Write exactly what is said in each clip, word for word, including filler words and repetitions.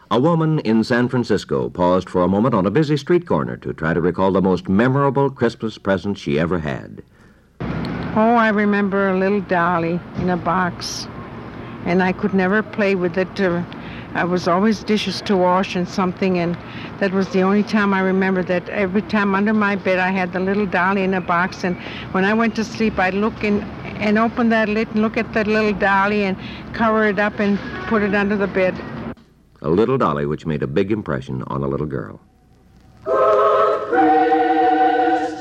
A woman in San Francisco paused for a moment on a busy street corner to try to recall the most memorable Christmas present she ever had. Oh, I remember a little dolly in a box, and I could never play with it. Uh, I was always dishes to wash and something, and that was the only time I remember that every time under my bed I had the little dolly in a box, and when I went to sleep I'd look in and open that lid and look at that little dolly and cover it up and put it under the bed. A little dolly which made a big impression on a little girl. Good Christian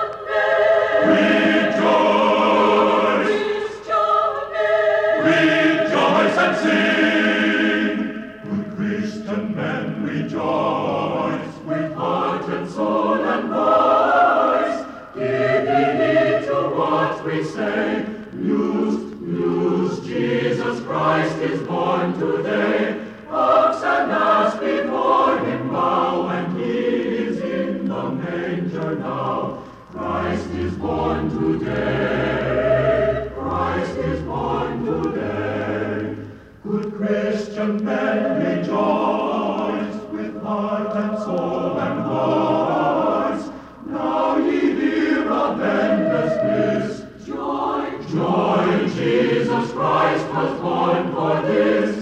man, rejoice, Christian man, rejoice and sing. Good Christian man, rejoice, with heart and soul and voice, giving heed to what we say. News, news, Jesus Christ is born today. Ox and ass before him bow, and he is in the manger now. Christ is born today. Christ is born today. Good Christian men, rejoice with heart and soul and voice. Now ye hear of endless bliss. Joy, joy, Jesus Christ was born for this.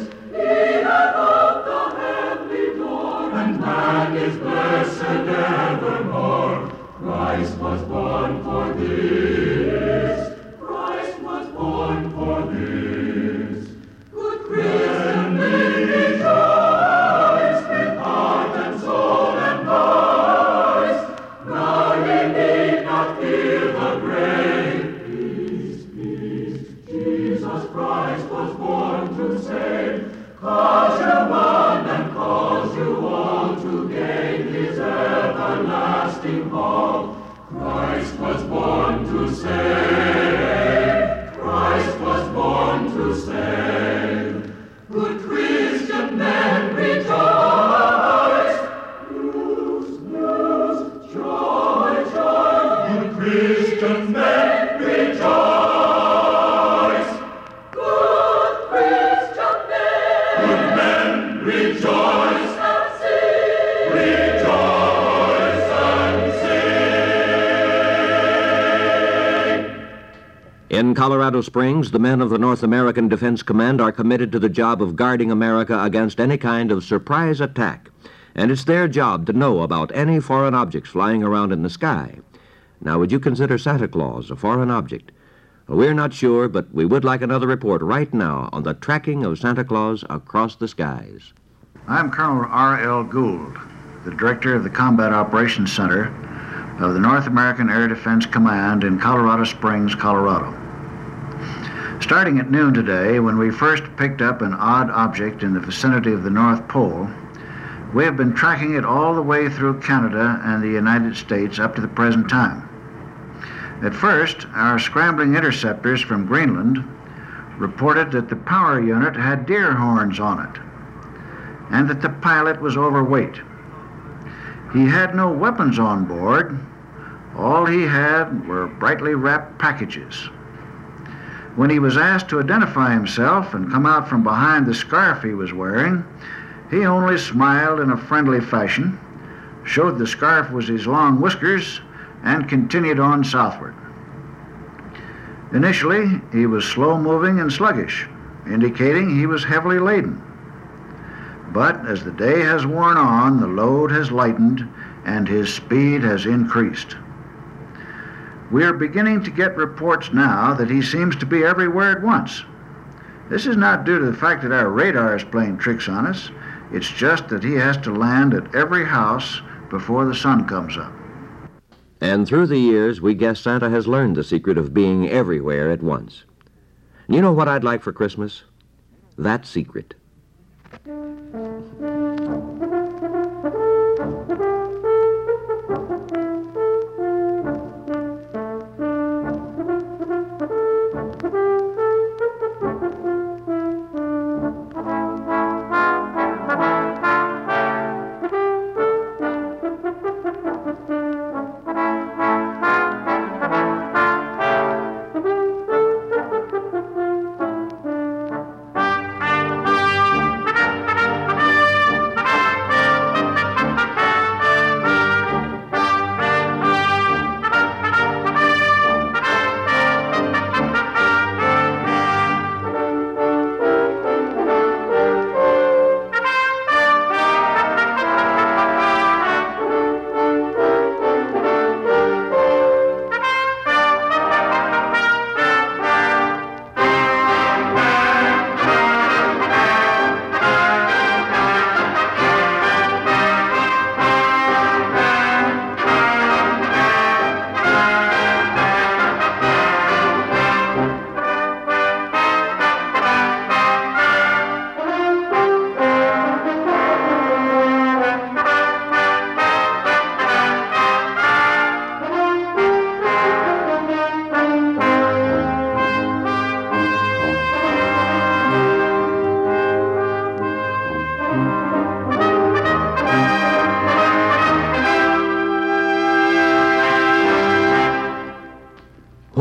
Man is blessed evermore. Christ was born for this. Christ was born for this. Good Christian, we rejoice with heart and soul and voice. Now ye need not fear the grave. Peace, peace, Jesus Christ was born to save. Cause you one and cause you all to gain his everlasting hope. Christ was born to save. Christ was born to save. Good Christian men, rejoice. News, news, joy, joy. Good Christian men, rejoice. Rejoice and sing! Rejoice and sing! In Colorado Springs, the men of the North American Defense Command are committed to the job of guarding America against any kind of surprise attack. And it's their job to know about any foreign objects flying around in the sky. Now, would you consider Santa Claus a foreign object? We're not sure, but we would like another report right now on the tracking of Santa Claus across the skies. I'm Colonel R L Gould, the Director of the Combat Operations Center of the North American Air Defense Command in Colorado Springs, Colorado. Starting at noon today, when we first picked up an odd object in the vicinity of the North Pole, we have been tracking it all the way through Canada and the United States up to the present time. At first, our scrambling interceptors from Greenland reported that the power unit had deer horns on it, and that the pilot was overweight. He had no weapons on board. All he had were brightly wrapped packages. When he was asked to identify himself and come out from behind the scarf he was wearing, he only smiled in a friendly fashion, showed the scarf was his long whiskers, and continued on southward. Initially, he was slow-moving and sluggish, indicating he was heavily laden. But as the day has worn on, the load has lightened and his speed has increased. We are beginning to get reports now that he seems to be everywhere at once. This is not due to the fact that our radar is playing tricks on us. It's just that he has to land at every house before the sun comes up. And through the years, we guess Santa has learned the secret of being everywhere at once. You know what I'd like for Christmas? That secret.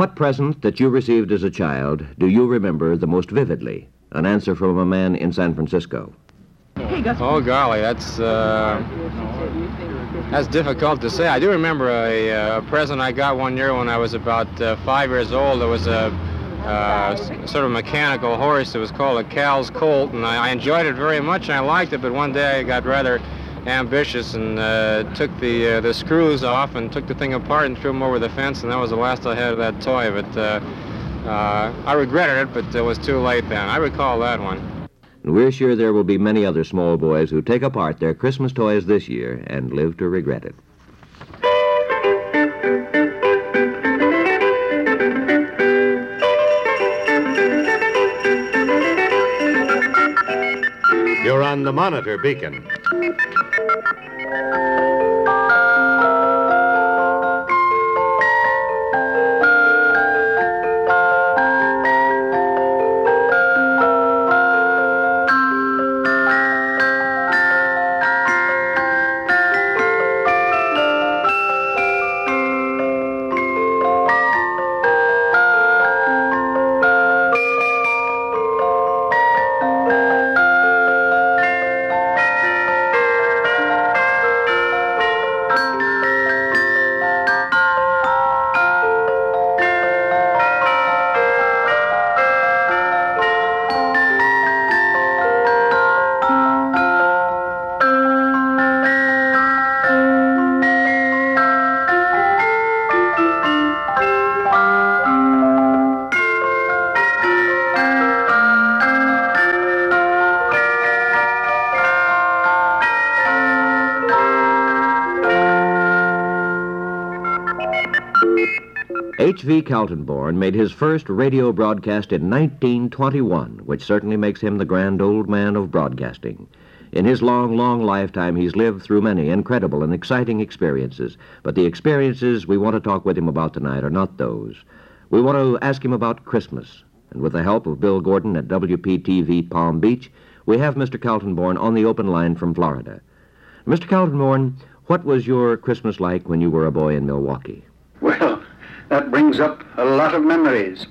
What present that you received as a child do you remember the most vividly? An answer from a man in San Francisco. Oh, golly, that's, uh, that's difficult to say. I do remember a, a present I got one year when I was about uh, five years old. There was a uh, sort of mechanical horse. It was called a Cal's Colt, and I, I enjoyed it very much, and I liked it, but one day I got rather ambitious and uh, took the uh, the screws off and took the thing apart and threw them over the fence, and that was the last I had of that toy. But uh, uh, I regretted it, but it was too late then. I recall that one. And we're sure there will be many other small boys who take apart their Christmas toys this year and live to regret it. You're on the Monitor Beacon. H V Kaltenborn made his first radio broadcast in nineteen twenty-one, which certainly makes him the grand old man of broadcasting. In his long, long lifetime, he's lived through many incredible and exciting experiences, but the experiences we want to talk with him about tonight are not those. We want to ask him about Christmas, and with the help of Bill Gordon at W P T V Palm Beach, we have Mister Kaltenborn on the open line from Florida. Mister Kaltenborn, what was your Christmas like when you were a boy in Milwaukee? Well, that brings up a lot of memories.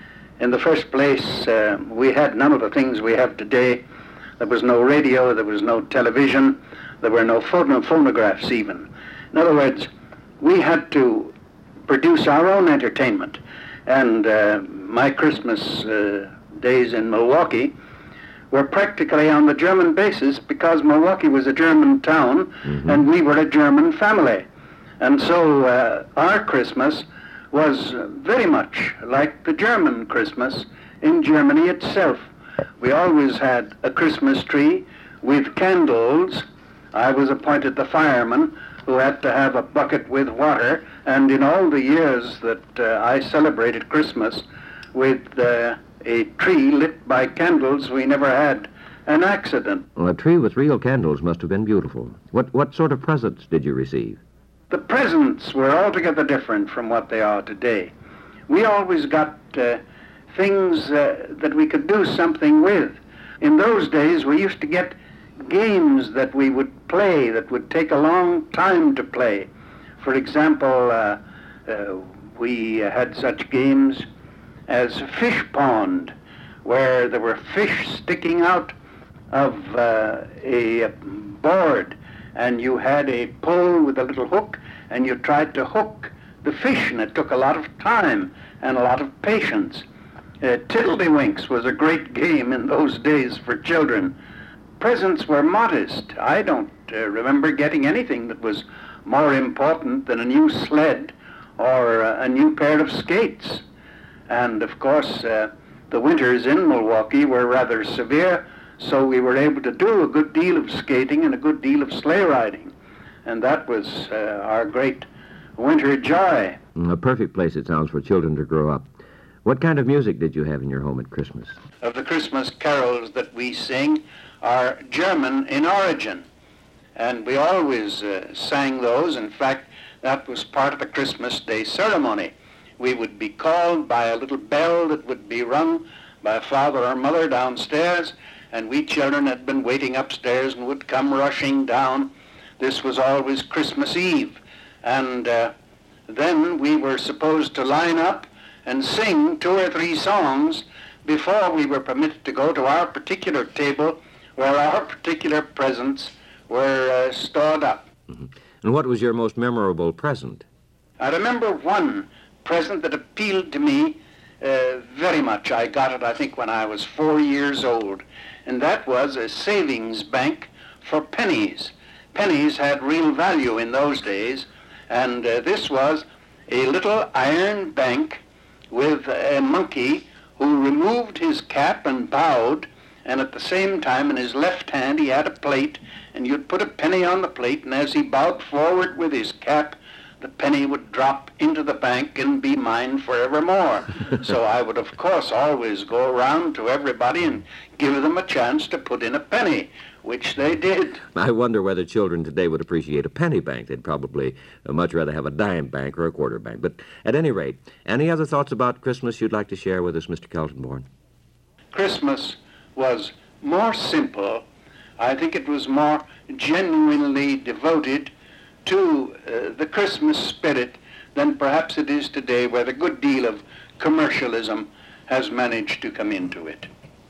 In the first place, uh, we had none of the things we have today. There was no radio, there was no television, there were no phon- phonographs even. In other words, we had to produce our own entertainment. And uh, my Christmas uh, days in Milwaukee were practically on the German basis because Milwaukee was a German town, mm-hmm. and we were a German family. And so uh, our Christmas was very much like the German Christmas in Germany itself. We always had a Christmas tree with candles. I was appointed the fireman who had to have a bucket with water, and in all the years that uh, I celebrated Christmas with uh, a tree lit by candles, we never had an accident. Well, a tree with real candles must have been beautiful. What, what sort of presents did you receive? The presents were altogether different from what they are today. We always got uh, things uh, that we could do something with. In those days, we used to get games that we would play that would take a long time to play. For example, uh, uh, we had such games as Fish Pond, where there were fish sticking out of uh, a board, and you had a pole with a little hook, and you tried to hook the fish, and it took a lot of time and a lot of patience. Uh, Tiddlywinks was a great game in those days for children. Presents were modest. I don't uh, remember getting anything that was more important than a new sled or uh, a new pair of skates. And of course, uh, the winters in Milwaukee were rather severe, so we were able to do a good deal of skating and a good deal of sleigh riding. And that was uh, our great winter joy. A perfect place, it sounds, for children to grow up. What kind of music did you have in your home at Christmas? Of the Christmas carols that we sing are German in origin. And we always uh, sang those. In fact, that was part of the Christmas Day ceremony. We would be called by a little bell that would be rung by a father or mother downstairs, and we children had been waiting upstairs and would come rushing down. This was always Christmas Eve. And uh, then we were supposed to line up and sing two or three songs before we were permitted to go to our particular table where our particular presents were uh, stored up. Mm-hmm. And what was your most memorable present? I remember one present that appealed to me uh, very much. I got it, I think, when I was four years old, and that was a savings bank for pennies. Pennies had real value in those days, and uh, this was a little iron bank with a monkey who removed his cap and bowed, and at the same time in his left hand he had a plate, and you'd put a penny on the plate, and as he bowed forward with his cap, the penny would drop into the bank and be mine forevermore. So I would, of course, always go around to everybody and give them a chance to put in a penny, which they did. I wonder whether children today would appreciate a penny bank. They'd probably uh, much rather have a dime bank or a quarter bank. But at any rate, any other thoughts about Christmas you'd like to share with us, Mister Kaltenborn? Christmas was more simple. I think it was more genuinely devoted to uh, the Christmas spirit than perhaps it is today, where a good deal of commercialism has managed to come into it.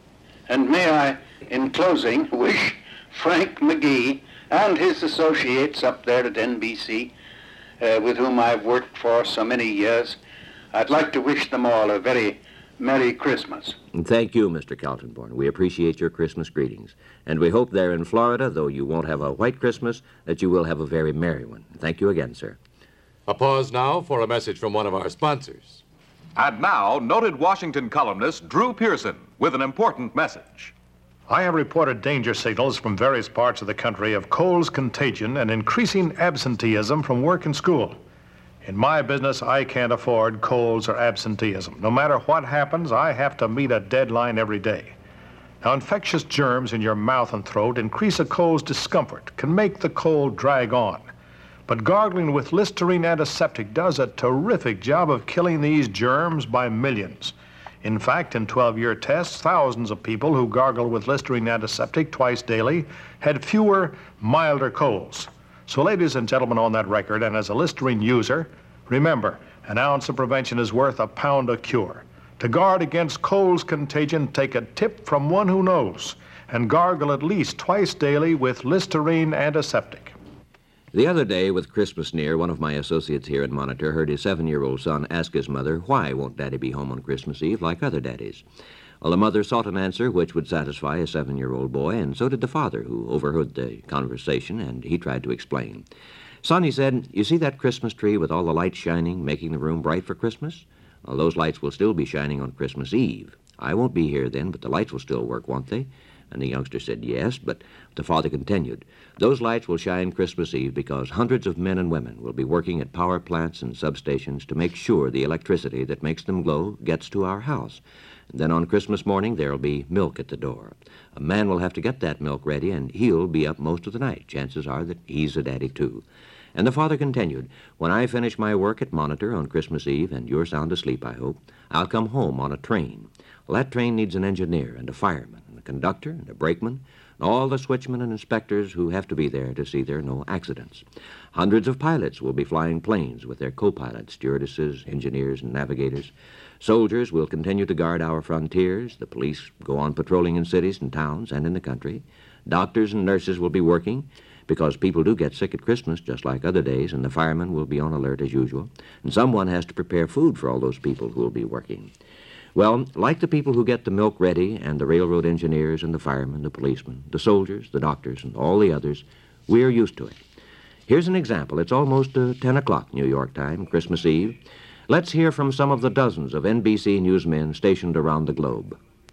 And may I, in closing, wish Frank McGee and his associates up there at N B C, uh, with whom I've worked for so many years, I'd like to wish them all a very Merry Christmas. And thank you, Mister Kaltenborn. We appreciate your Christmas greetings. And we hope there in Florida, though you won't have a white Christmas, that you will have a very merry one. Thank you again, sir. A pause now for a message from one of our sponsors. And now, noted Washington columnist Drew Pearson with an important message. I have reported danger signals from various parts of the country of cold's contagion and increasing absenteeism from work and school. In my business, I can't afford colds or absenteeism. No matter what happens, I have to meet a deadline every day. Now, infectious germs in your mouth and throat increase a cold's discomfort, can make the cold drag on. But gargling with Listerine antiseptic does a terrific job of killing these germs by millions. In fact, in twelve-year tests, thousands of people who gargled with Listerine antiseptic twice daily had fewer, milder colds. So, ladies and gentlemen on that record, and as a Listerine user, remember, an ounce of prevention is worth a pound of cure. To guard against cold's contagion, take a tip from one who knows, and gargle at least twice daily with Listerine antiseptic. The other day, with Christmas near, one of my associates here in Monitor heard his seven-year-old son ask his mother, why won't Daddy be home on Christmas Eve like other daddies? Well, the mother sought an answer which would satisfy a seven-year-old boy, and so did the father, who overheard the conversation, and he tried to explain. Son, he said, you see that Christmas tree with all the lights shining, making the room bright for Christmas? Well, those lights will still be shining on Christmas Eve. I won't be here then, but the lights will still work, won't they? And the youngster said yes, but the father continued, those lights will shine Christmas Eve because hundreds of men and women will be working at power plants and substations to make sure the electricity that makes them glow gets to our house. And then on Christmas morning, there'll be milk at the door. A man will have to get that milk ready, and he'll be up most of the night. Chances are that he's a daddy, too. And the father continued, when I finish my work at Monitor on Christmas Eve, and you're sound asleep, I hope, I'll come home on a train. Well, that train needs an engineer and a fireman and a conductor and a brakeman, and all the switchmen and inspectors who have to be there to see there are no accidents. Hundreds of pilots will be flying planes with their co-pilots, stewardesses, engineers, and navigators. Soldiers will continue to guard our frontiers. The police go on patrolling in cities and towns and in the country. Doctors and nurses will be working because people do get sick at Christmas just like other days, and the firemen will be on alert as usual. And someone has to prepare food for all those people who will be working. Well, like the people who get the milk ready, and the railroad engineers and the firemen, the policemen, the soldiers, the doctors, and all the others, we're used to it. Here's an example. It's almost uh, ten o'clock New York time, Christmas Eve. Let's hear from some of the dozens of N B C newsmen stationed around the globe.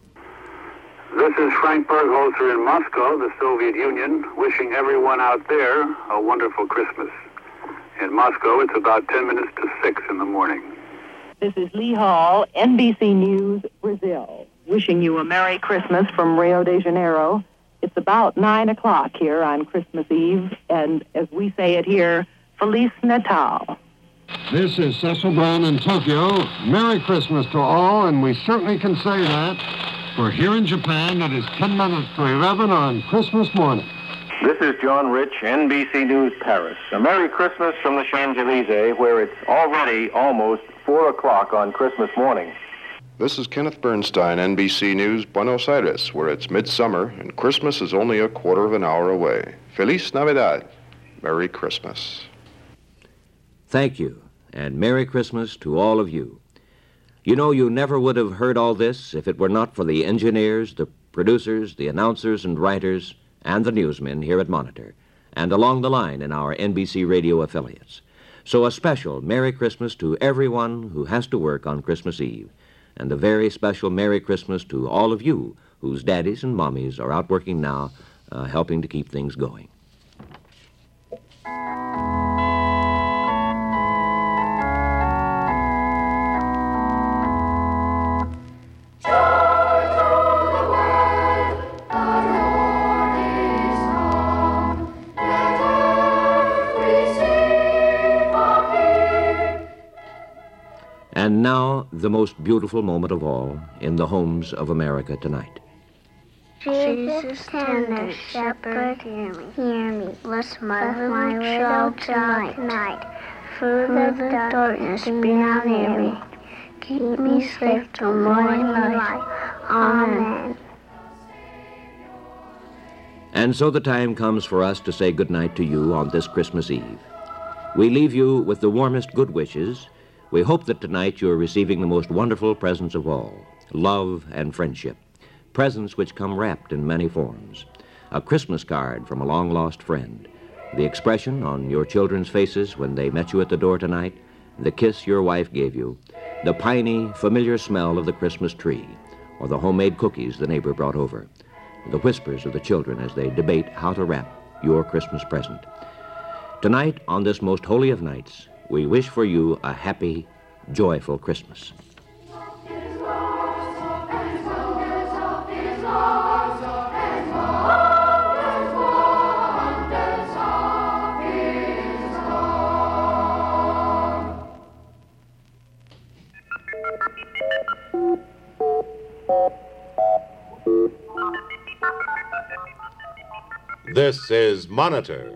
This is Frank Bergholzer in Moscow, the Soviet Union, wishing everyone out there a wonderful Christmas. In Moscow, it's about ten minutes to six in the morning. This is Lee Hall, N B C News, Brazil, wishing you a Merry Christmas from Rio de Janeiro. It's about nine o'clock here on Christmas Eve, and as we say it here, Feliz Natal. This is Cecil Brown in Tokyo. Merry Christmas to all, and we certainly can say that. For here in Japan, it is ten minutes to eleven on Christmas morning. This is John Rich, N B C News, Paris. A Merry Christmas from the Champs-Élysées, where it's already almost four o'clock on Christmas morning. This is Kenneth Bernstein, N B C News, Buenos Aires, where it's midsummer and Christmas is only a quarter of an hour away. Feliz Navidad. Merry Christmas. Thank you, and Merry Christmas to all of you. You know, you never would have heard all this if it were not for the engineers, the producers, the announcers and writers, and the newsmen here at Monitor, and along the line in our N B C radio affiliates. So a special Merry Christmas to everyone who has to work on Christmas Eve, and a very special Merry Christmas to all of you whose daddies and mommies are out working now, uh, helping to keep things going. And now, the most beautiful moment of all in the homes of America tonight. Jesus, tender shepherd, hear me, hear me. Bless my little child tonight, tonight. Through the darkness, be now near me. Keep me safe till morning light. Amen. And so the time comes for us to say goodnight to you on this Christmas Eve. We leave you with the warmest good wishes. We hope that tonight you're receiving the most wonderful presents of all, love and friendship, presents which come wrapped in many forms. A Christmas card from a long-lost friend, the expression on your children's faces when they met you at the door tonight, the kiss your wife gave you, the piney, familiar smell of the Christmas tree, or the homemade cookies the neighbor brought over, the whispers of the children as they debate how to wrap your Christmas present. Tonight, on this most holy of nights, we wish for you a happy, joyful Christmas. This is Monitor,